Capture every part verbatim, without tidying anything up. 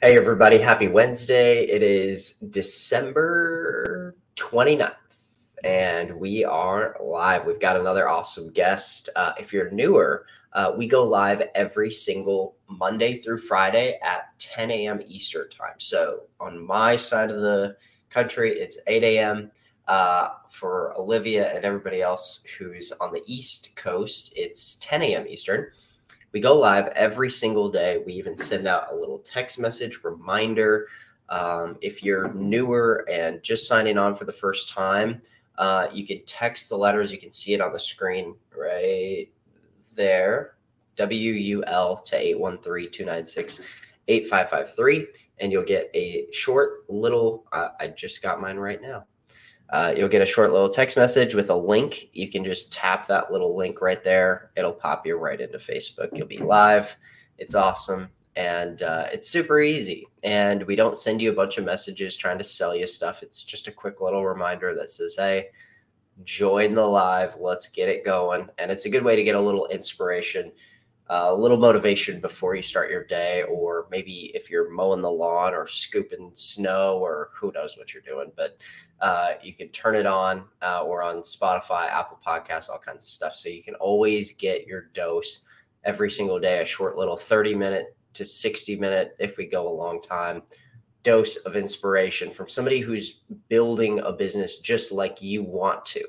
Hey everybody, happy Wednesday. It is December twenty-ninth and we are live. We've got another awesome guest. Uh, if you're newer, uh, we go live every single Monday through Friday at ten a.m. Eastern time. So on my side of the country, it's eight a.m. Uh, for Olivia and everybody else who's on the East Coast, it's ten a.m. Eastern. We go live every single day. We even send out a little text message reminder. Um, if you're newer and just signing on for the first time, uh, you can text the letters. You can see it on the screen right there. W U L to eight one three, two nine six, eight five five three. And you'll get a short little, uh, I just got mine right now. Uh, you'll get a short little text message with a link. You can just tap that little link right there. It'll pop you right into Facebook. You'll be live. It's awesome. And uh, it's super easy. And we don't send you a bunch of messages trying to sell you stuff. It's just a quick little reminder that says, hey, join the live. Let's get it going. And it's a good way to get a little inspiration, uh, a little motivation before you start your day, or maybe if you're mowing the lawn or scooping snow or who knows what you're doing. But Uh, you can turn it on uh, or on Spotify, Apple Podcasts, all kinds of stuff. So you can always get your dose every single day, a short little thirty minute to sixty minute, if we go a long time, dose of inspiration from somebody who's building a business just like you want to.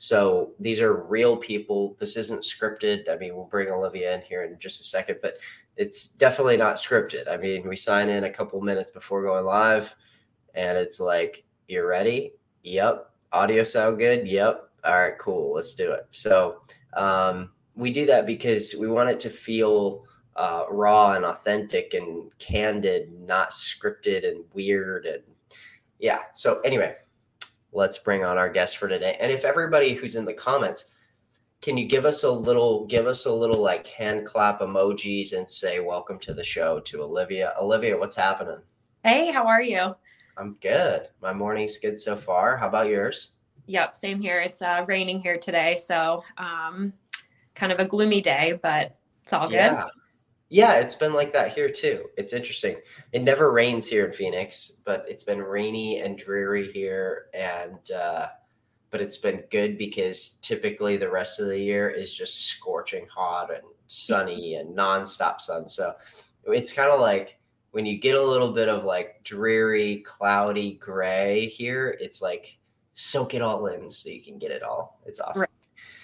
So these are real people. This isn't scripted. I mean, we'll bring Olivia in here in just a second, but it's definitely not scripted. I mean, we sign in a couple minutes before going live and it's like, you ready? Yep. Audio sound good? Yep. All right, cool. Let's do it. So um, we do that because we want it to feel uh, raw and authentic and candid, not scripted and weird. And yeah. So anyway, let's bring on our guest for today. And if everybody who's in the comments, can you give us a little, give us a little like hand clap emojis and say, welcome to the show to Olivia. Olivia, what's happening? Hey, how are you? I'm good. My morning's good so far. How about yours? Yep, same here. It's uh, raining here today, so um, kind of a gloomy day, but it's all good. Yeah. Yeah, it's been like that here too. It's interesting. It never rains here in Phoenix, but it's been rainy and dreary here. And, uh, but it's been good because typically the rest of the year is just scorching hot and sunny and nonstop sun. So it's kind of like, when you get a little bit of like dreary, cloudy gray here, it's like soak it all in so you can get it all. It's awesome. Right.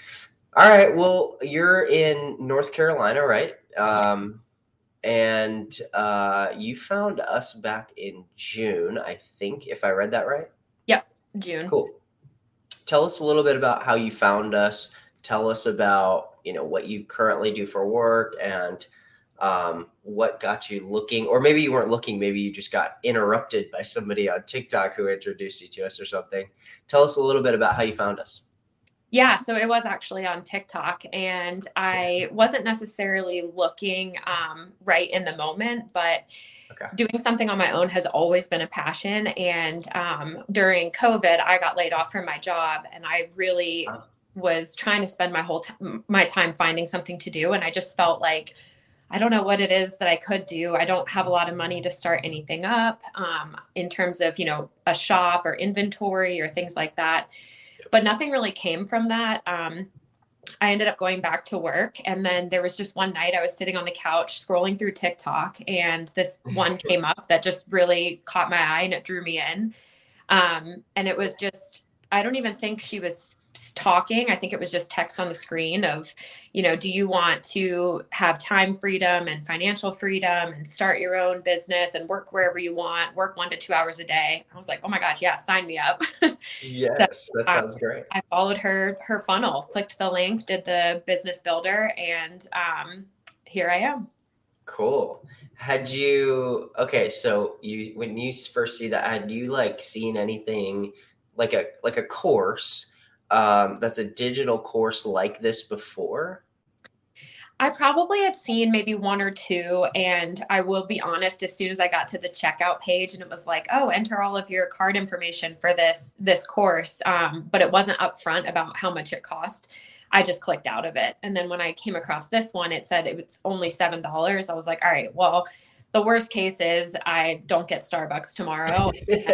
All right. Well, you're in North Carolina, right? Um, and uh, you found us back in June, I think, if I read that right. Yep, June. Cool. Tell us a little bit about how you found us. Tell us about, you know, what you currently do for work and um, what got you looking, or maybe you weren't looking, maybe you just got interrupted by somebody on TikTok who introduced you to us or something. Tell us a little bit about how you found us. Yeah, so it was actually on TikTok, and I wasn't necessarily looking um, right in the moment, but okay. Doing something on my own has always been a passion. And um, during COVID, I got laid off from my job, and I really uh-huh. was trying to spend my whole t- my time finding something to do, and I just felt like I don't know what it is that I could do. I don't have a lot of money to start anything up um, in terms of, you know, a shop or inventory or things like that. But nothing really came from that. Um, I ended up going back to work. And then there was just one night I was sitting on the couch scrolling through TikTok, and this one came up that just really caught my eye and it drew me in. Um, and it was just, I don't even think she was talking. I think it was just text on the screen of, you know, do you want to have time freedom and financial freedom and start your own business and work wherever you want, work one to two hours a day. I was like, oh my gosh, yeah, sign me up. Yes, so, that sounds um, great. I followed her, her funnel, clicked the link, did the business builder, and um, here I am. Cool. Had you, okay, so you, when you first see that, had you like seen anything like a, like a course Um, that's a digital course like this before? I probably had seen maybe one or two, and I will be honest, as soon as I got to the checkout page and it was like, oh, enter all of your card information for this, this course. Um, but it wasn't upfront about how much it cost. I just clicked out of it. And then when I came across this one, it said it was only seven dollars. I was like, all right, well, the worst case is I don't get Starbucks tomorrow.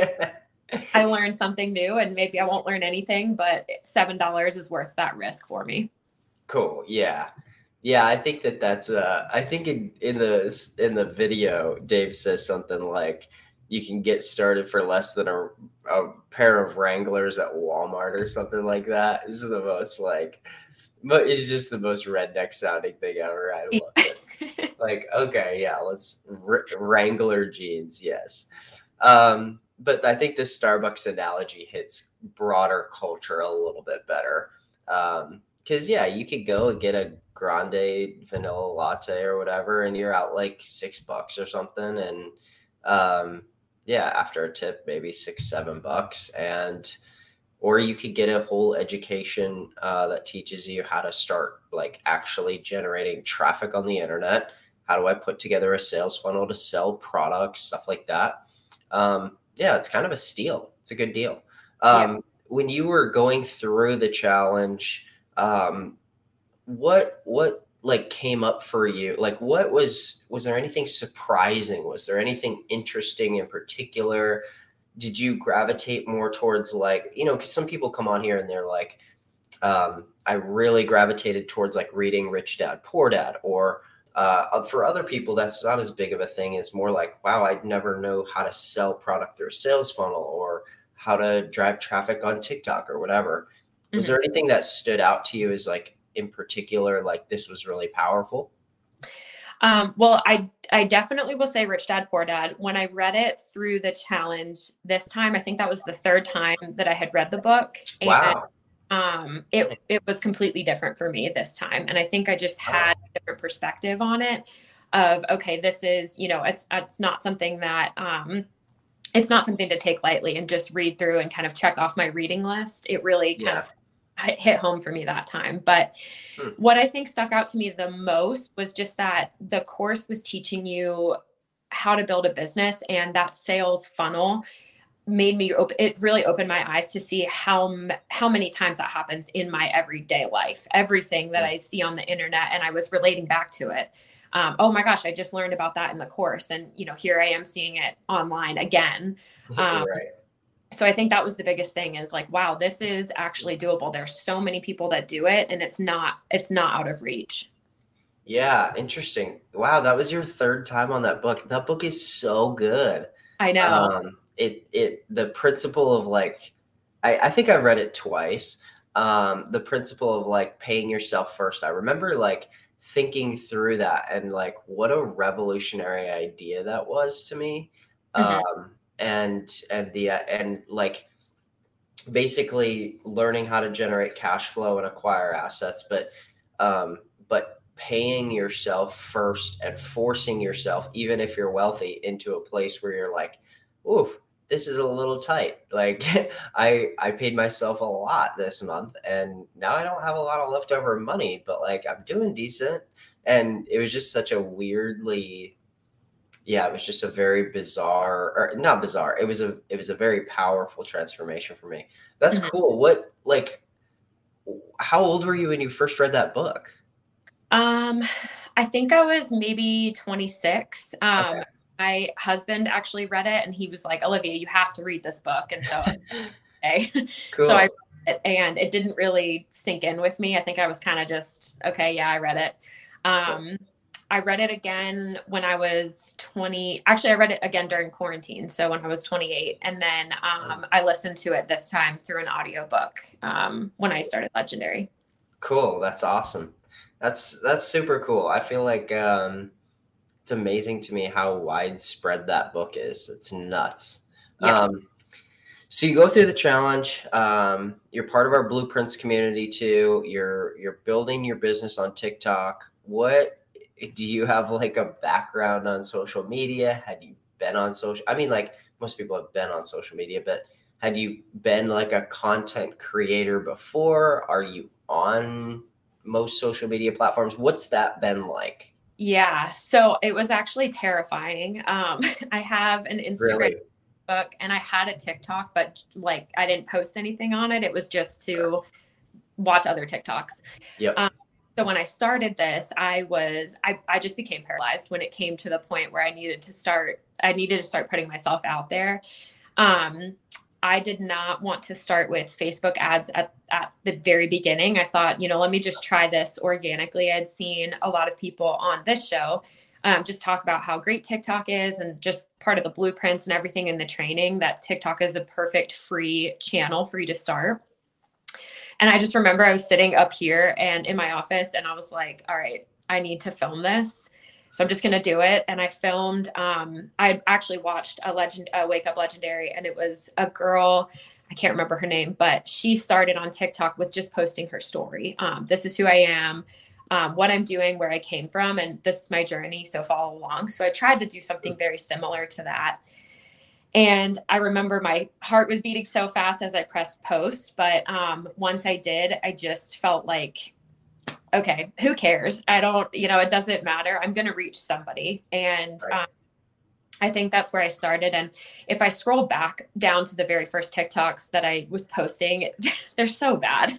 I learned something new, and maybe I won't learn anything, but seven dollars is worth that risk for me. Cool. Yeah. Yeah. I think that that's, uh, I think in, in the, in the video, Dave says something like, you can get started for less than a, a pair of Wranglers at Walmart or something like that. This is the most like, but it's just the most redneck sounding thing ever. I love it. Like, okay, yeah, let's r- Wrangler jeans. Yes. Um, but I think this Starbucks analogy hits broader culture a little bit better. Um, cause yeah, you could go and get a grande vanilla latte or whatever, and you're out like six bucks or something. And, um, yeah, after a tip, maybe six, seven bucks. And, or you could get a whole education uh, that teaches you how to start like actually generating traffic on the internet. How do I put together a sales funnel to sell products, stuff like that. Um, yeah, it's kind of a steal. It's a good deal. Um, yeah. When you were going through the challenge, um, what, what, like came up for you? Like what was, was there anything surprising? Was there anything interesting in particular? Did you gravitate more towards like, you know, cause some people come on here and they're like, um, I really gravitated towards like reading Rich Dad, Poor Dad, or, uh, for other people, that's not as big of a thing. It's more like, wow, I'd never know how to sell product through a sales funnel or how to drive traffic on TikTok or whatever. Mm-hmm. Was there anything that stood out to you as like, in particular, like this was really powerful? Um, well, I, I definitely will say Rich Dad, Poor Dad. When I read it through the challenge this time, I think that was the third time that I had read the book. Wow. And, um, it, it was completely different for me this time. And I think I just had a different perspective on it of, okay, this is, you know, it's, it's not something that, um, it's not something to take lightly and just read through and kind of check off my reading list. It really kind yeah. of hit home for me that time. But hmm. what I think stuck out to me the most was just that the course was teaching you how to build a business, and that sales funnel made me open. It really opened my eyes to see how, how many times that happens in my everyday life, everything that I see on the internet. And I was relating back to it. Um, oh my gosh, I just learned about that in the course. And, you know, here I am seeing it online again. Um, right. So I think that was the biggest thing is like, wow, this is actually doable. There's so many people that do it, and it's not, it's not out of reach. Yeah. Interesting. Wow. That was your third time on that book. That book is so good. I know. Um, it, it, the principle of like, I, I think I read it twice. Um, the principle of like paying yourself first. I remember like thinking through that and like, what a revolutionary idea that was to me. Mm-hmm. Um, and, and the, and like basically learning how to generate cash flow and acquire assets, but, um, but paying yourself first and forcing yourself, even if you're wealthy, into a place where you're like, ooh, this is a little tight. Like I, I paid myself a lot this month and now I don't have a lot of leftover money, but like I'm doing decent. And it was just such a weirdly, yeah, it was just a very bizarre, or not bizarre. It was a, it was a very powerful transformation for me. That's mm-hmm. cool. What, like, how old were you when you first read that book? Um, I think I was maybe twenty-six. Um, okay. My husband actually read it and he was like, Olivia, you have to read this book. And so, okay. Cool. So I read it and it didn't really sink in with me. I think I was kind of just, okay, yeah, I read it. Um, I read it again when I was twenty. Actually, I read it again during quarantine. So when I was twenty-eight, and then um, I listened to it this time through an audiobook um, when I started Legendary. Cool. That's awesome. That's, that's super cool. I feel like um, it's amazing to me how widespread that book is. It's nuts. Yeah. Um, so you go through the challenge. Um, you're part of our Blueprints community too. You're, you're building your business on TikTok. What, do you have like a background on social media? Had you been on social? I mean, like most people have been on social media, but had you been like a content creator before? Are you on most social media platforms? What's that been like? Yeah. So it was actually terrifying. Um, I have an Instagram really? book and I had a TikTok, but like I didn't post anything on it. It was just to watch other TikToks. Yep. Um, So when I started this, I was, I, I just became paralyzed when it came to the point where I needed to start, I needed to start putting myself out there. Um, I did not want to start with Facebook ads at, at the very beginning. I thought, you know, let me just try this organically. I'd seen a lot of people on this show um, just talk about how great TikTok is and just part of the blueprints and everything in the training, that TikTok is a perfect free channel for you to start. And I just remember I was sitting up here and in my office and I was like, all right, I need to film this. So I'm just going to do it. And I filmed, um, I actually watched a legend, a Wake Up Legendary, and it was a girl, I can't remember her name, but she started on TikTok with just posting her story. Um, this is who I am, um, what I'm doing, where I came from, and this is my journey. So follow along. So I tried to do something very similar to that. And I remember my heart was beating so fast as I pressed post. But um, once I did, I just felt like, okay, who cares? I don't, you know, it doesn't matter. I'm going to reach somebody. And Right. um, I think that's where I started. And if I scroll back down to the very first TikToks that I was posting, they're so bad.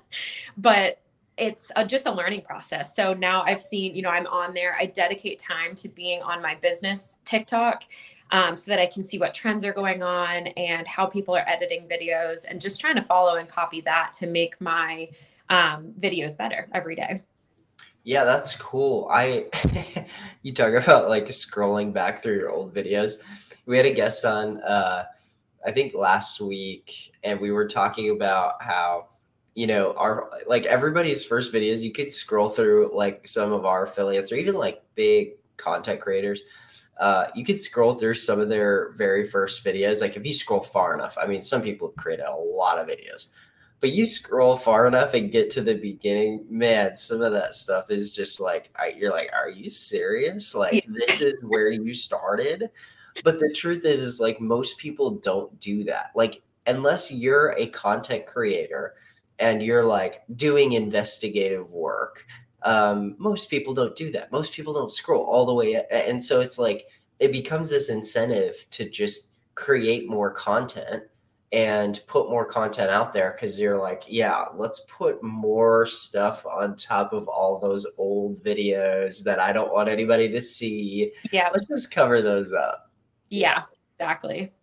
But it's a, just a learning process. So now I've seen, you know, I'm on there. I dedicate time to being on my business TikTok. Um, so that I can see what trends are going on and how people are editing videos, and just trying to follow and copy that to make my um, videos better every day. Yeah, that's cool. I you talk about like scrolling back through your old videos. We had a guest on uh I think last week, and we were talking about how, you know, our like everybody's first videos, you could scroll through like some of our affiliates or even like big content creators. Uh, you could scroll through some of their very first videos. Like if you scroll far enough, I mean, some people have created a lot of videos, but you scroll far enough and get to the beginning, man, some of that stuff is just like, I, you're like, are you serious? Like this is where you started? But the truth is, is like most people don't do that. Like unless you're a content creator and you're like doing investigative work, um, most people don't do that. Most people don't scroll all the way. And so it's like, it becomes this incentive to just create more content and put more content out there. Cause you're like, yeah, let's put more stuff on top of all those old videos that I don't want anybody to see. Yeah. Let's just cover those up. Yeah, exactly.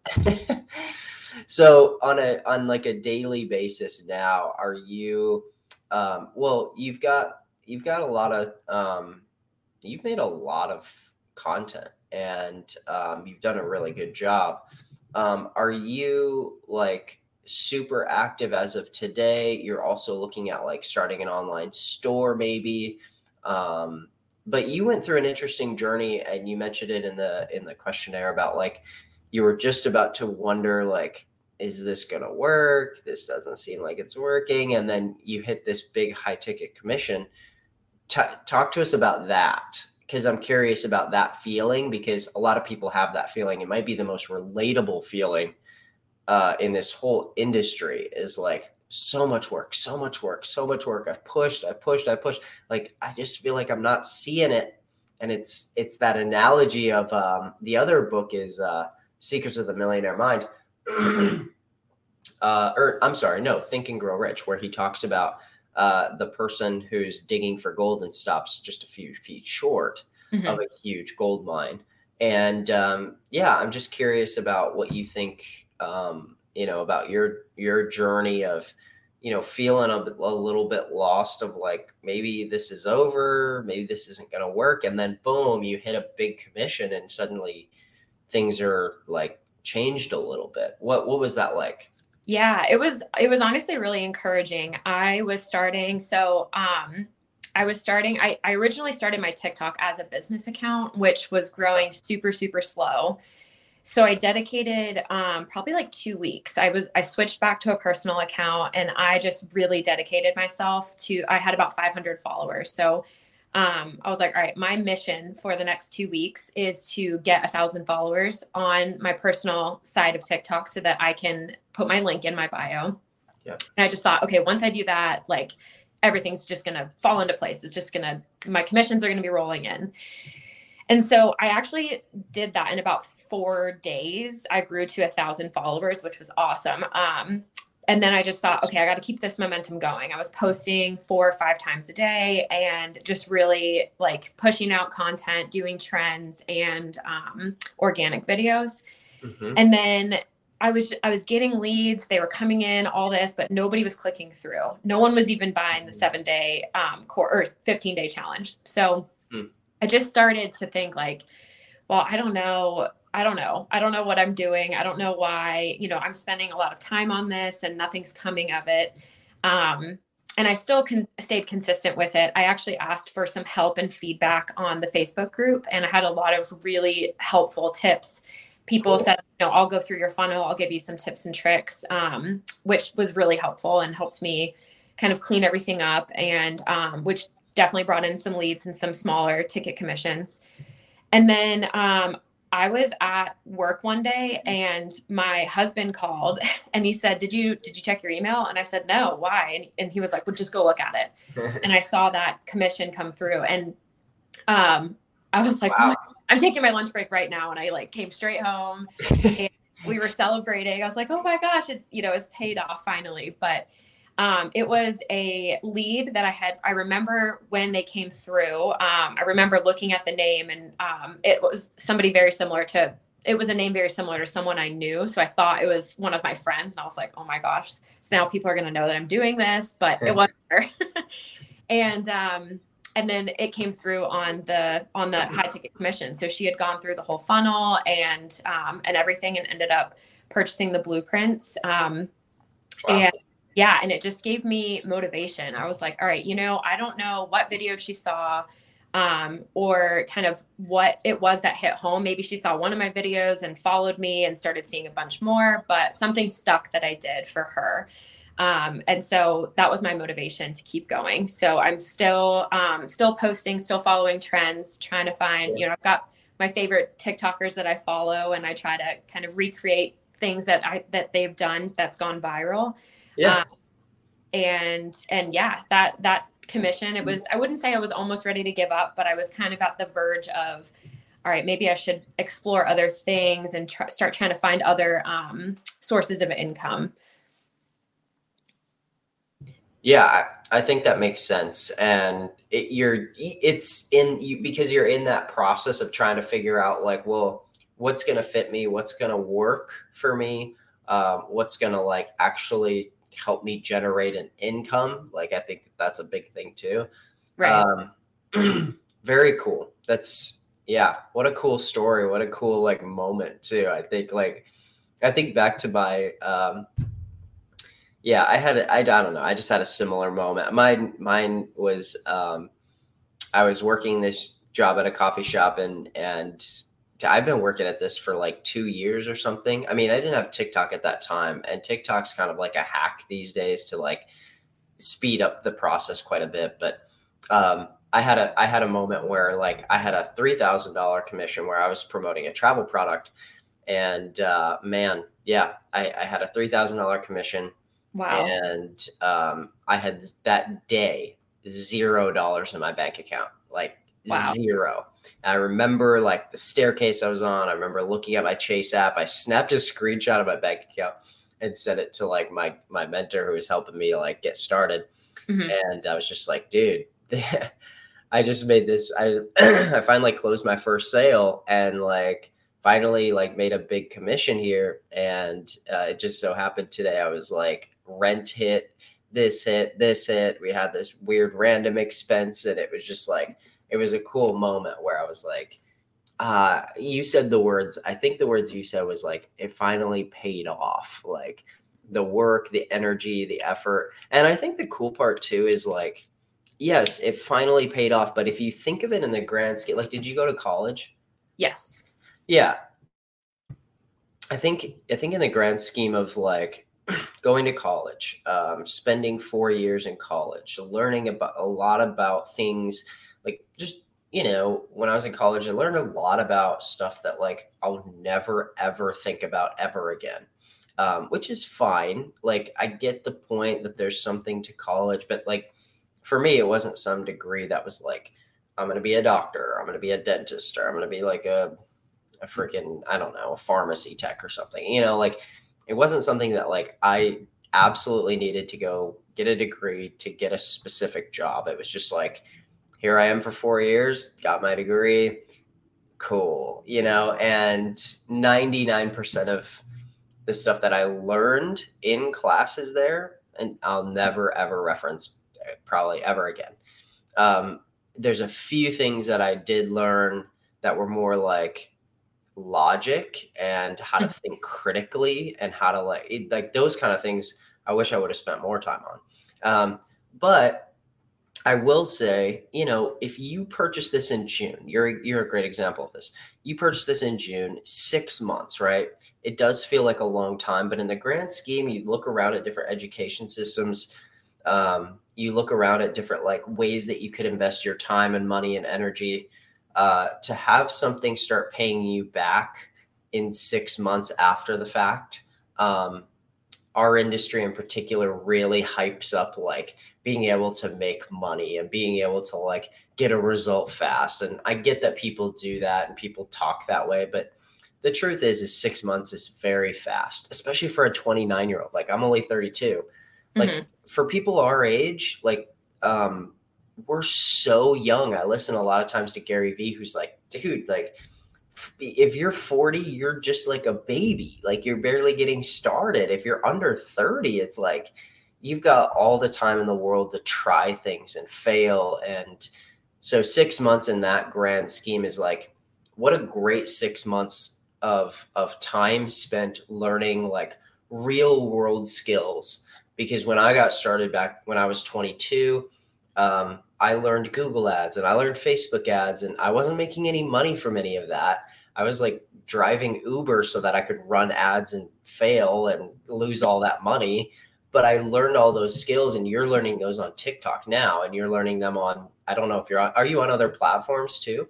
So on a, on like a daily basis now, are you, um, well, you've got, you've got a lot of, um, you've made a lot of content and um, you've done a really good job. Um, are you like super active as of today? You're also looking at like starting an online store maybe. Um, but you went through an interesting journey and you mentioned it in the, in the questionnaire about like, you were just about to wonder like, is this going to work? This doesn't seem like it's working. And then you hit this big high ticket commission. T- talk to us about that, because I'm curious about that feeling, because a lot of people have that feeling. It might be the most relatable feeling uh, in this whole industry, is like so much work, so much work, so much work. I've pushed, I've pushed, I've pushed. Like, I just feel like I'm not seeing it. And it's, it's that analogy of um, the other book is uh, Secrets of the Millionaire Mind. uh, or I'm sorry, no, Think and Grow Rich, where he talks about uh, the person who's digging for gold and stops just a few feet short mm-hmm. of a huge gold mine. And um, yeah, I'm just curious about what you think, um, you know, about your, your journey of, you know, feeling a, a little bit lost of like, maybe this is over, maybe this isn't going to work. And then boom, you hit a big commission and suddenly things are like changed a little bit. What, what was that like? Yeah, it was, it was honestly really encouraging. I was starting, so, um, I was starting, I, I originally started my TikTok as a business account, which was growing super, super slow. So I dedicated, um, probably like two weeks. I was, I switched back to a personal account and I just really dedicated myself to, I had about five hundred followers. So, um, I was like, all right, my mission for the next two weeks is to get a thousand followers on my personal side of TikTok so that I can put my link in my bio. Yeah. And I just thought, okay, once I do that, like everything's just going to fall into place. It's just going to, my commissions are going to be rolling in. And so I actually did that in about four days. I grew to a thousand followers, which was awesome. Um, and then I just thought, okay, I got to keep this momentum going. I was posting four or five times a day and just really like pushing out content, doing trends and um, organic videos. Mm-hmm. And then I was, I was getting leads. They were coming in, all this, but nobody was clicking through. No one was even buying the seven day um, core or fifteen day challenge. So mm. I just started to think like, well, I don't know. I don't know. I don't know what I'm doing. I don't know why, you know, I'm spending a lot of time on this and nothing's coming of it. Um, and I still con- stayed consistent with it. I actually asked for some help and feedback on the Facebook group, and I had a lot of really helpful tips. People cool. said, you know, I'll go through your funnel. I'll give you some tips and tricks, um, which was really helpful and helped me kind of clean everything up, and um, which definitely brought in some leads and some smaller ticket commissions. And then um, I was at work one day and my husband called and he said, did you, did you check your email? And I said, no, why? And, and he was like, well, just go look at it. And I saw that commission come through, and um, I was like, wow. oh, I'm taking my lunch break right now. And I like came straight home and we were celebrating. I was like, oh my gosh, it's, you know, it's paid off finally. But Um, it was a lead that I had. I remember when they came through. Um, I remember looking at the name, and um, it was somebody very similar to. It was a name very similar to someone I knew. So I thought it was one of my friends, and I was like, "Oh my gosh!" So now people are going to know that I'm doing this, but it wasn't her. and um, and then it came through on the on the high ticket commission. So she had gone through the whole funnel and um, and everything, and ended up purchasing the blueprints. Um, wow. And yeah. And it just gave me motivation. I was like, all right, you know, I don't know what video she saw um, or kind of what it was that hit home. Maybe she saw one of my videos and followed me and started seeing a bunch more, but something stuck that I did for her. Um, and so that was my motivation to keep going. So I'm still, um, still posting, still following trends, trying to find, you know, I've got my favorite TikTokers that I follow, and I try to kind of recreate things that I, that they've done that's gone viral. Yeah. Um, and, and yeah, that, that commission, it was, I wouldn't say I was almost ready to give up, but I was kind of at the verge of, all right, maybe I should explore other things and try, start trying to find other um, sources of income. Yeah, I, I think that makes sense. And it, you're, it's in you because you're in that process of trying to figure out like, well, what's going to fit me? What's going to work for me? Um, what's going to like actually help me generate an income? Like, I think that that's a big thing too. Right. Um, very cool. That's, yeah. What a cool story. What a cool like moment too. I think like, I think back to my, um, yeah, I had, a, I, I don't know. I just had a similar moment. Mine, mine was, um, I was working this job at a coffee shop, and, and I've been working at this for like two years or something. I mean, I didn't have TikTok at that time, and TikTok's kind of like a hack these days to like speed up the process quite a bit. But, um, I had a, I had a moment where like I had a three thousand dollars commission where I was promoting a travel product, and, uh, man, yeah, I, I had a three thousand dollars commission. Wow. And um, I had that day zero dollars in my bank account, like wow. zero. And I remember like the staircase I was on. I remember looking at my Chase app. I snapped a screenshot of my bank account and sent it to like my my mentor who was helping me like get started. Mm-hmm. And I was just like, dude, I just made this. I I finally closed my first sale and like finally like made a big commission here. And uh, it just so happened today I was like, rent hit, this hit, this hit. We had this weird random expense, and it was just like, it was a cool moment where I was like, uh, you said the words, I think the words you said was like, it finally paid off, like the work, the energy, the effort. And I think the cool part too is like, yes, it finally paid off. But if you think of it in the grand scale, like, did you go to college? Yes. Yeah. I think, I think in the grand scheme of like, going to college, um, spending four years in college, learning about a lot about things like just, you know, when I was in college, I learned a lot about stuff that like I'll never, ever think about ever again, um, which is fine. Like I get the point that there's something to college, but like for me, it wasn't some degree that was like, I'm going to be a doctor, or I'm going to be a dentist, or I'm going to be like a, a freaking, I don't know, a pharmacy tech or something, you know, like, it wasn't something that like I absolutely needed to go get a degree to get a specific job. It was just like, here I am for four years, got my degree, cool, you know, and ninety-nine percent of the stuff that I learned in classes there, and I'll never, ever reference probably ever again. Um, there's a few things that I did learn that were more like logic and how to think critically and how to like, it, like those kind of things I wish I would have spent more time on. Um, but I will say, you know, if you purchase this in June, you're you're a great example of this. You purchase this in June, six months, right? It does feel like a long time, but in the grand scheme, you look around at different education systems. Um, you look around at different like ways that you could invest your time and money and energy uh, to have something start paying you back in six months after the fact. Um, our industry in particular really hypes up like being able to make money and being able to like get a result fast. And I get that people do that and people talk that way, but the truth is, is six months is very fast, especially for a twenty-nine year old. Like I'm only thirty-two. Like mm-hmm. for people our age, like um, we're so young. I listen a lot of times to Gary Vee, who's like, dude, like if you're forty, you're just like a baby. Like you're barely getting started. If you're under thirty, it's like you've got all the time in the world to try things and fail. And so six months in that grand scheme is like, what a great six months of, of time spent learning like real world skills. Because when I got started back when I was twenty-two, um, I learned Google ads and I learned Facebook ads, and I wasn't making any money from any of that. I was like driving Uber so that I could run ads and fail and lose all that money. But I learned all those skills, and you're learning those on TikTok now, and you're learning them on, I don't know if you're on, are you on other platforms too?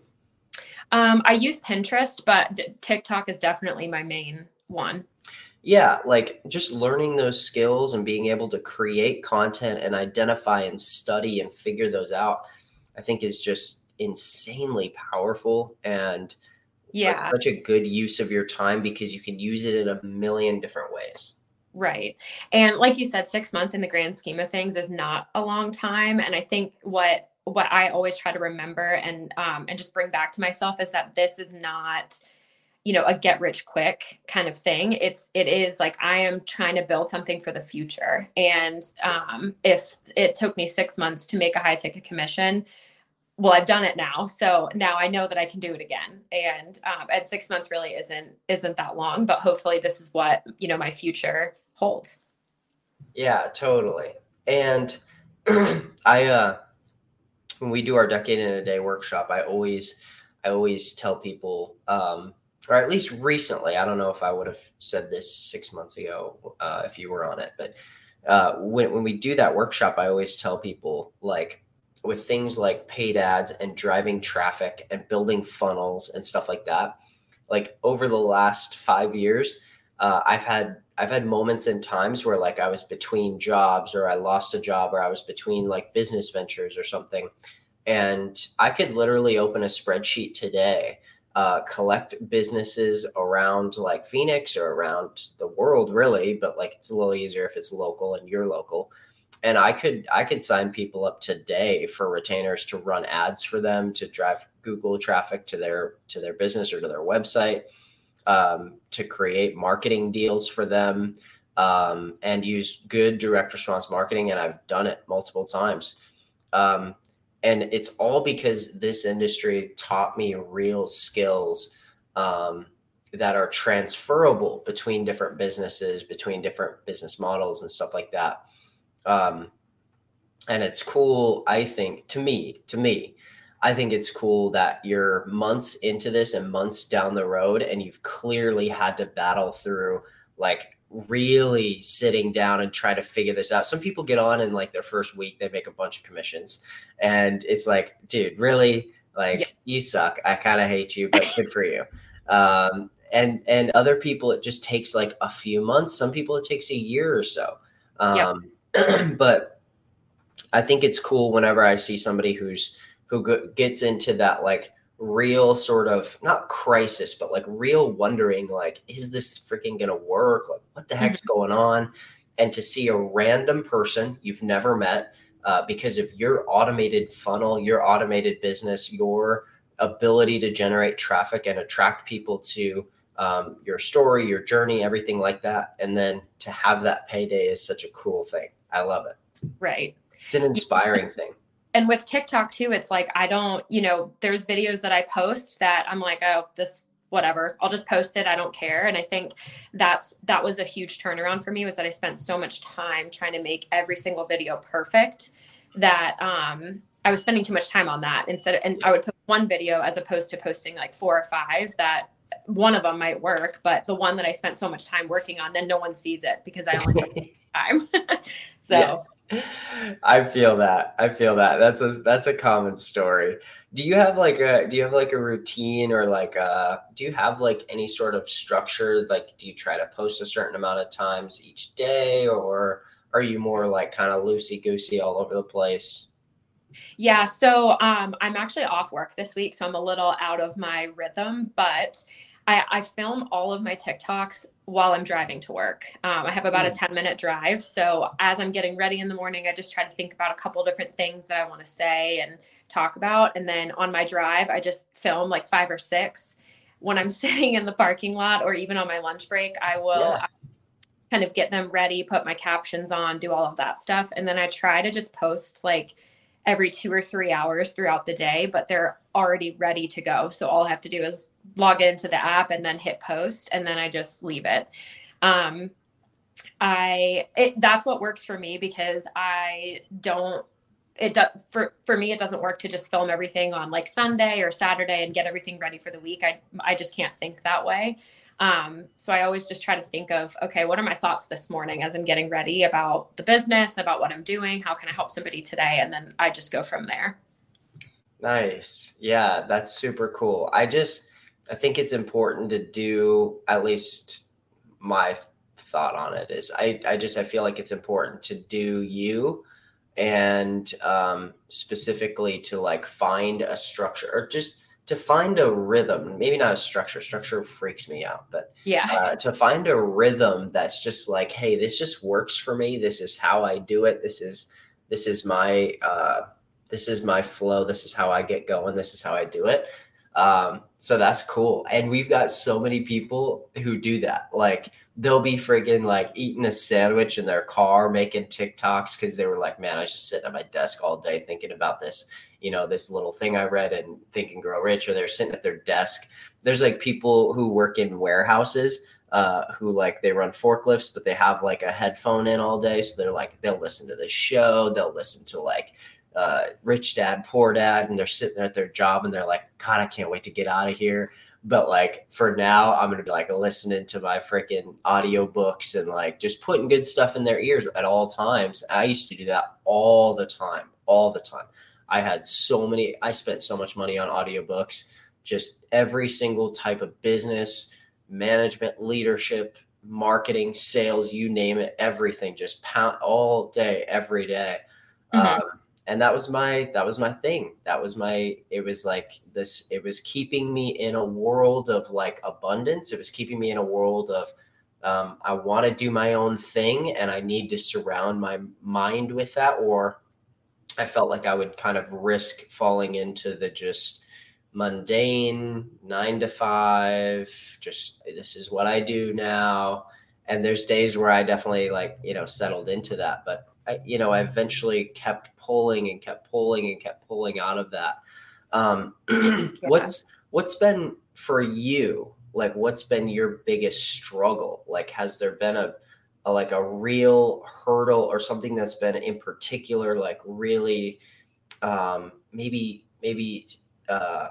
Um, I use Pinterest, but TikTok is definitely my main one. Yeah, like just learning those skills and being able to create content and identify and study and figure those out, I think is just insanely powerful. And yeah, it's such a good use of your time because you can use it in a million different ways. Right. And like you said, six months in the grand scheme of things is not a long time. And I think what what I always try to remember and um, and just bring back to myself is that this is not, you know, a get rich quick kind of thing. It's, it is like, I am trying to build something for the future. And um, if it took me six months to make a high ticket commission, well, I've done it now. So now I know that I can do it again. And, um, and six months really isn't, isn't that long, but hopefully this is what, you know, my future holds. Yeah, totally. And I, uh, when we do our decade in a day workshop, I always, I always tell people, um, or at least recently, I don't know if I would have said this six months ago, uh, if you were on it, but, uh, when, when we do that workshop, I always tell people like with things like paid ads and driving traffic and building funnels and stuff like that, like over the last five years, uh, I've had, I've had moments and times where like I was between jobs or I lost a job or I was between like business ventures or something. And I could literally open a spreadsheet today, uh, collect businesses around like Phoenix or around the world really, but like it's a little easier if it's local and you're local. And I could, I could sign people up today for retainers to run ads for them, to drive Google traffic to their, to their business or to their website. Um, to create marketing deals for them um, and use good direct response marketing. And I've done it multiple times. Um, and it's all because this industry taught me real skills um, that are transferable between different businesses, between different business models and stuff like that. Um, and it's cool, I think, to me, to me, I think it's cool that you're months into this and months down the road, and you've clearly had to battle through like really sitting down and try to figure this out. Some people get on in like their first week, they make a bunch of commissions and it's like, dude, really? Like yeah. You suck. I kind of hate you, but good for you. Um, and, and other people, it just takes like a few months. Some people it takes a year or so. Um, yeah. But I think it's cool whenever I see somebody who's, who go, gets into that like real sort of not crisis, but like real wondering, like, is this freaking going to work? Like what the heck's going on? and to see a random person you've never met, uh, because of your automated funnel, your automated business, your ability to generate traffic and attract people to um, your story, your journey, everything like that. And then to have that payday is such a cool thing. I love it. Right. It's an inspiring thing. And with TikTok too, it's like, I don't, you know, there's videos that I post that I'm like, oh, this, whatever, I'll just post it. I don't care. And I think that's, that was a huge turnaround for me, was that I spent so much time trying to make every single video perfect that, um, I was spending too much time on that instead of, and I would put one video as opposed to posting like four or five, that one of them might work, but the one that I spent so much time working on, then no one sees it because I only have time. So yes. I feel that. I feel that. That's a, that's a common story. Do you have like a, do you have like a routine, or like a, do you have like any sort of structure? Like, do you try to post a certain amount of times each day, or are you more like kind of loosey goosey all over the place? Yeah. So um, I'm actually off work this week, so I'm a little out of my rhythm, but I, I film all of my TikToks while I'm driving to work. Um, I have about a ten minute drive. So as I'm getting ready in the morning, I just try to think about a couple different things that I want to say and talk about. And then on my drive, I just film like five or six. When I'm sitting in the parking lot or even on my lunch break, I will yeah. kind of get them ready, put my captions on, do all of that stuff. And then I try to just post like every two or three hours throughout the day, but they're already ready to go. So all I have to do is log into the app and then hit post, and then I just leave it. Um, I, it, that's what works for me, because I don't, it does for, for me, it doesn't work to just film everything on like Sunday or Saturday and get everything ready for the week. I, I just can't think that way. Um, so I always just try to think of, okay, what are my thoughts this morning as I'm getting ready about the business, about what I'm doing? How can I help somebody today? And then I just go from there. Nice. Yeah, that's super cool. I just, I think it's important to do, at least my thought on it is, I, I just, I feel like it's important to do you, and um, specifically to like find a structure, or just to find a rhythm, maybe not a structure. Structure freaks me out, but yeah, uh, to find a rhythm that's just like, hey, this just works for me. This is how I do it. This is, this is my, uh, this is my flow. This is how I get going. This is how I do it. Um, so that's cool. And we've got so many people who do that. Like, they'll be friggin' like eating a sandwich in their car, making TikToks, because they were like, man, I was just sitting at my desk all day thinking about this, you know, this little thing I read and Think and Grow Rich, or they're sitting at their desk. There's like people who work in warehouses, uh, who like, they run forklifts, but they have like a headphone in all day. So they're like, they'll listen to the show. They'll listen to like uh, Rich Dad, Poor Dad, and they're sitting there at their job and they're like, God, I can't wait to get out of here. But like, for now, I'm going to be like listening to my freaking audiobooks and like just putting good stuff in their ears at all times. I used to do that all the time, all the time. I had so many, I spent so much money on audiobooks, just every single type of business, management, leadership, marketing, sales, you name it, everything, just pound all day, every day. Mm-hmm. Um, And that was my, that was my thing. That was my, it was like this, it was keeping me in a world of like abundance. It was keeping me in a world of, um, I want to do my own thing and I need to surround my mind with that. Or I felt like I would kind of risk falling into the just mundane nine to five, just, this is what I do now. And there's days where I definitely like, you know, settled into that, but I, you know, I eventually kept pulling and kept pulling and kept pulling out of that. Um, yeah. What's, what's been for you? Like, what's been your biggest struggle? Like, has there been a, a, like a real hurdle or something that's been in particular, like really, um, maybe, maybe, uh,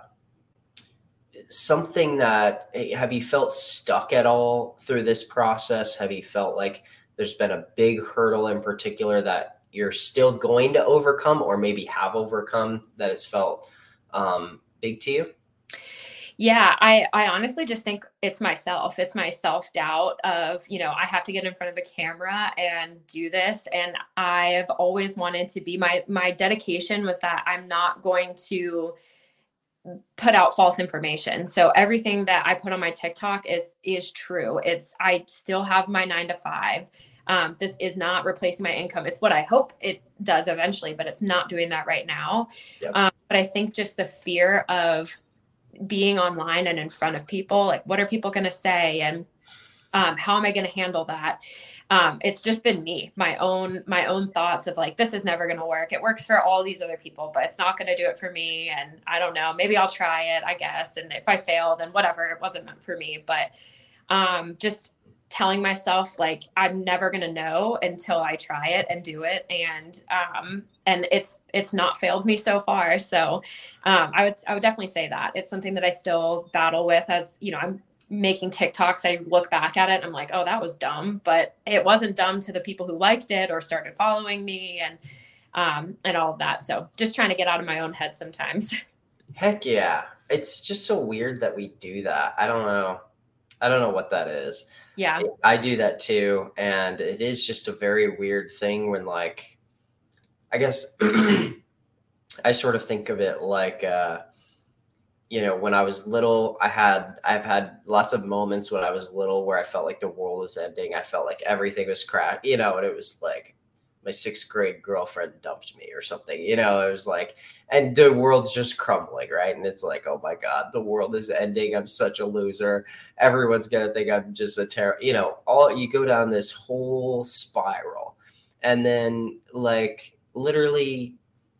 something that, have you felt stuck at all through this process? Have you felt like there's been a big hurdle in particular that you're still going to overcome, or maybe have overcome, that has felt um, big to you? Yeah, I, I honestly just think it's myself. It's my self-doubt of, you know, I have to get in front of a camera and do this. And I've always wanted to be, my, my dedication was that I'm not going to put out false information. So everything that I put on my TikTok is, is true. It's, I still have my nine to five. Um, this is not replacing my income. It's what I hope it does eventually, but it's not doing that right now. Yep. Um, but I think just the fear of being online and in front of people, like what are people going to say? And um, how am I going to handle that? Um, it's just been me, my own, my own thoughts of like, this is never going to work. It works for all these other people, but it's not going to do it for me. And I don't know, maybe I'll try it, I guess. And if I fail, then whatever, it wasn't meant for me. But um, just telling myself like, I'm never going to know until I try it and do it. And, um, and it's, it's not failed me so far. So um, I would, I would definitely say that it's something that I still battle with as, you know, I'm making TikToks. I look back at it and I'm like, oh, that was dumb, but it wasn't dumb to the people who liked it or started following me and, um, and all of that. So just trying to get out of my own head sometimes. Heck yeah. It's just so weird that we do that. I don't know. I don't know what that is. Yeah. I do that too. And it is just a very weird thing when like, I guess I sort of think of it like, uh, you know, when I was little, I had, I've had lots of moments when I was little where I felt like the world was ending. I felt like everything was crap, you know, and it was like my sixth grade girlfriend dumped me or something, you know, it was like, and the world's just crumbling. Right. And it's like, oh my God, the world is ending. I'm such a loser. Everyone's going to think I'm just a terrible, you know, all you go down this whole spiral. And then like literally,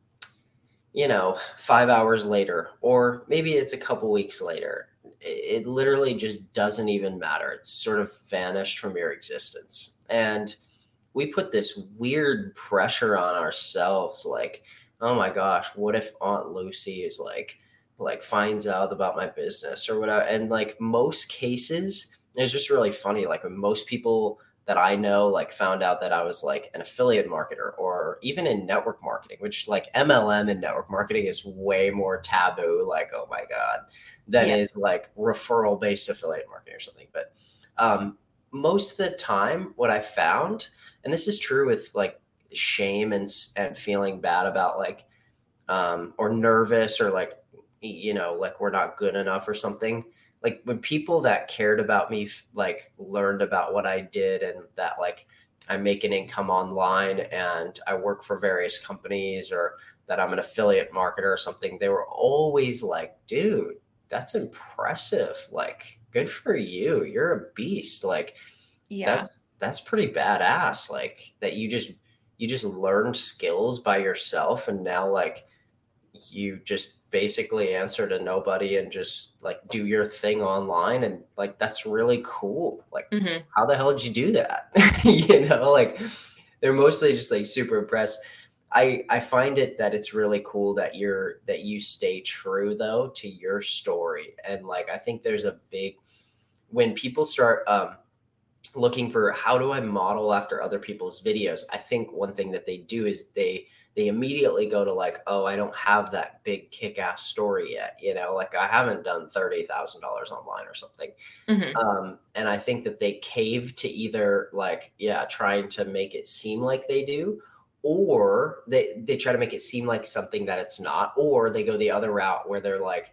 you know, five hours later, or maybe it's a couple weeks later, it, it literally just doesn't even matter. It's sort of vanished from your existence. And we put this weird pressure on ourselves. Like, oh my gosh, what if Aunt Lucy is like, like finds out about my business or whatever. And like most cases, it's just really funny. Like when most people that I know, like found out that I was like an affiliate marketer or even in network marketing, which like M L M and network marketing is way more taboo. Like, oh my God, than Yeah. is like referral based affiliate marketing or something. But um, most of the time what I found, and this is true with like shame and, and feeling bad about like, um, or nervous or like, you know, like we're not good enough or something. Like when people that cared about me, like learned about what I did and that like I make an income online and I work for various companies or that I'm an affiliate marketer or something, they were always like, dude, that's impressive. Like, good for you. You're a beast. Like, Yeah. that's, that's pretty badass. Like that you just, you just learned skills by yourself. And now like you just basically answer to nobody and just like do your thing online. And like, that's really cool. Like, Mm-hmm. how the hell did you do that? You know, like they're mostly just like super impressed. I, I find it that it's really cool that you're, that you stay true though, to your story. And like, I think there's a big, when people start, um, looking for how do I model after other people's videos, I think one thing that they do is they, they immediately go to like, oh, I don't have that big kick-ass story yet. You know, like I haven't done thirty thousand dollars online or something. Mm-hmm. Um, and I think that they cave to either like, yeah, trying to make it seem like they do, or they, they try to make it seem like something that it's not, or they go the other route where they're like,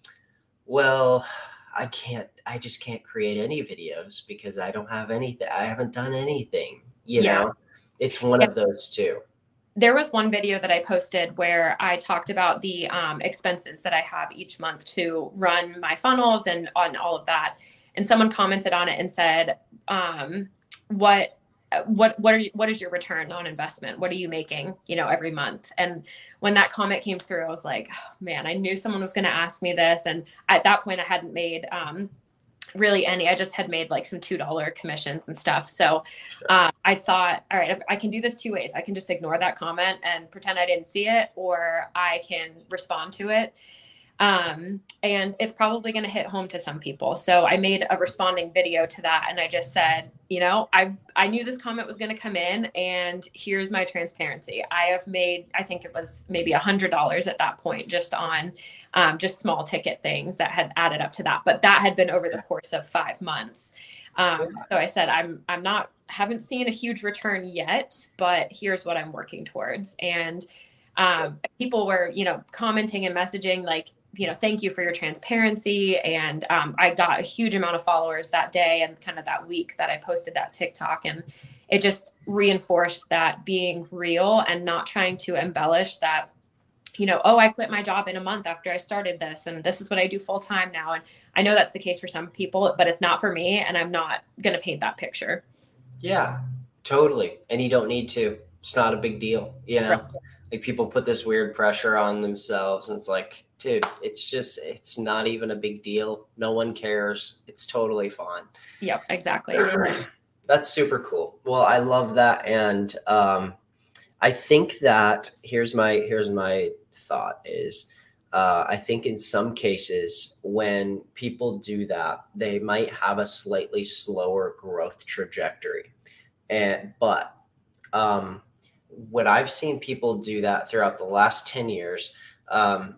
well, I can't, I just can't create any videos because I don't have anything. I haven't done anything, you Yeah. know, it's one Yeah. of those two. There was one video that I posted where I talked about the um, expenses that I have each month to run my funnels and on all of that. And someone commented on it and said, um, what, what, what are you, what is your return on investment? What are you making, you know, every month? And when that comment came through, I was like, oh, man, I knew someone was going to ask me this. And at that point I hadn't made, um, really any, I just had made like some two dollar commissions and stuff. So um, I thought, all right, I can do this two ways. I can just ignore that comment and pretend I didn't see it, or I can respond to it. Um, and it's probably going to hit home to some people. So I made a responding video to that. And I just said, you know, I, I knew this comment was going to come in, and here's my transparency. I have made, I think it was maybe a hundred dollars at that point, just on, um, just small ticket things that had added up to that, but that had been over the course of five months. Um, so I said, I'm, I'm not, haven't seen a huge return yet, but here's what I'm working towards. And, um, people were, you know, commenting and messaging like, you know, thank you for your transparency. And um, I got a huge amount of followers that day and kind of that week that I posted that TikTok. And it just reinforced that being real and not trying to embellish that, you know, oh, I quit my job in a month after I started this, and this is what I do full time now. And I know that's the case for some people, but it's not for me. And I'm not going to paint that picture. Yeah, totally. And you don't need to. It's not a big deal, you know? Right. Like people put this weird pressure on themselves, and it's like, dude, it's just, it's not even a big deal. No one cares. It's totally fine. Yep, exactly. That's super cool. Well, I love that. And um, I think that here's my, here's my thought is, uh, I think in some cases when people do that, they might have a slightly slower growth trajectory. And, but um, when I've seen people do that throughout the last ten years, um,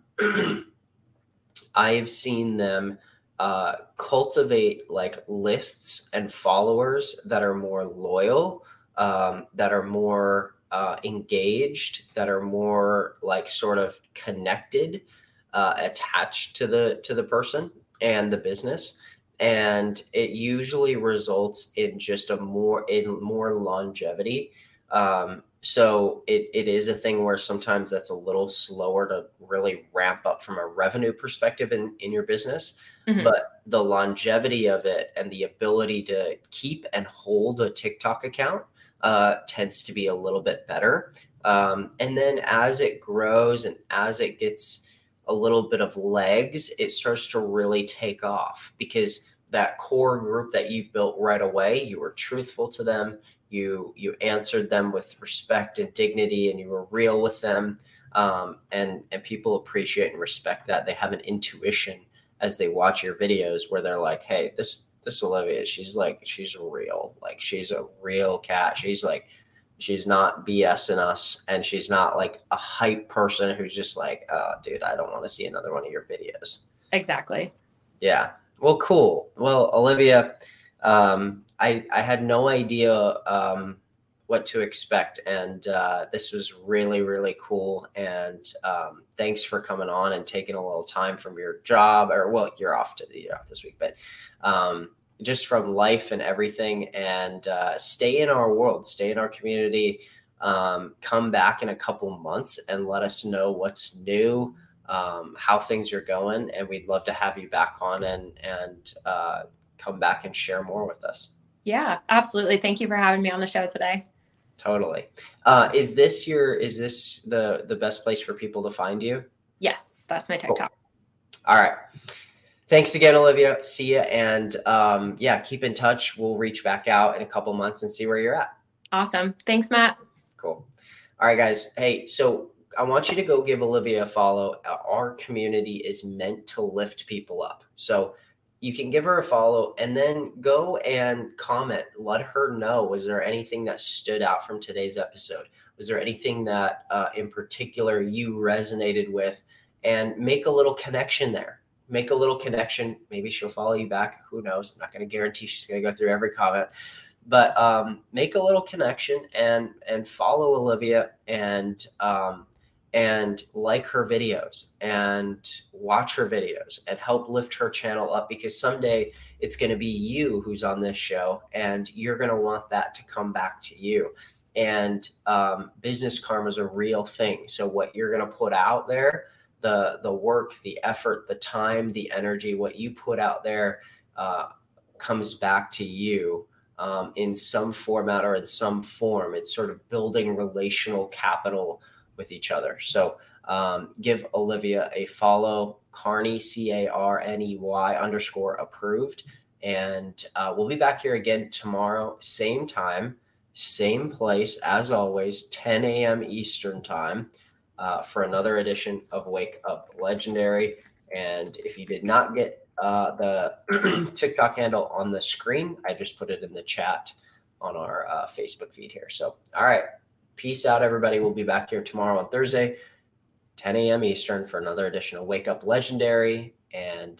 I've seen them uh, cultivate like lists and followers that are more loyal, um, that are more uh, engaged, that are more like sort of connected, uh, attached to the to the person and the business. And it usually results in just a more in more longevity. Um, so it, it is a thing where sometimes that's a little slower to really ramp up from a revenue perspective in, in your business. Mm-hmm. But the longevity of it and the ability to keep and hold a TikTok account uh, tends to be a little bit better. Um, and then as it grows and as it gets a little bit of legs, it starts to really take off because that core group that you built right away, you were truthful to them. You you answered them with respect and dignity, and you were real with them. Um, and, and people appreciate and respect that. They have an intuition as they watch your videos where they're like, hey, this this Olivia, she's like, she's real. Like, she's a real cat. She's like, she's not BSing us. And she's not like a hype person who's just like, oh, dude, I don't want to see another one of your videos. Exactly. Yeah. Well, cool. Well, Olivia, um, I, I had no idea um, what to expect. And uh, this was really, really cool. And um, thanks for coming on and taking a little time from your job or, well, you're off to you're off this week, but um, just from life and everything, and uh, stay in our world, stay in our community, um, come back in a couple months and let us know what's new, um, how things are going. And we'd love to have you back on and, and uh, come back and share more with us. Yeah, absolutely. Thank you for having me on the show today. Totally. Uh, is this your, is this the, the best place for people to find you? Yes, that's my TikTok. Cool. All right. Thanks again, Olivia. See ya. And um, yeah, keep in touch. We'll reach back out in a couple months and see where you're at. Awesome. Thanks, Matt. Cool. All right, guys. Hey, so I want you to go give Olivia a follow. Our community is meant to lift people up. So you can give her a follow and then go and comment. Let her know, was there anything that stood out from today's episode? Was there anything that uh, in particular you resonated with? And make a little connection there. Make a little connection. Maybe she'll follow you back. Who knows? I'm not going to guarantee she's going to go through every comment. But um, make a little connection and and follow Olivia and um, and like her videos and watch her videos and help lift her channel up, because someday it's going to be you who's on this show and you're going to want that to come back to you. And um, business karma is a real thing. So what you're going to put out there, the the work, the effort, the time, the energy, what you put out there uh, comes back to you um, in some format or in some form. It's sort of building relational capital with each other. So um, give Olivia a follow, Carney, C A R N E Y underscore approved. And uh, we'll be back here again tomorrow, same time, same place, as always, ten a.m. Eastern time. Uh, for another edition of Wake Up Legendary. And if you did not get uh, the TikTok handle on the screen, I just put it in the chat on our uh, Facebook feed here. So, all right. Peace out, everybody. We'll be back here tomorrow on Thursday, ten a.m. Eastern for another edition of Wake Up Legendary. And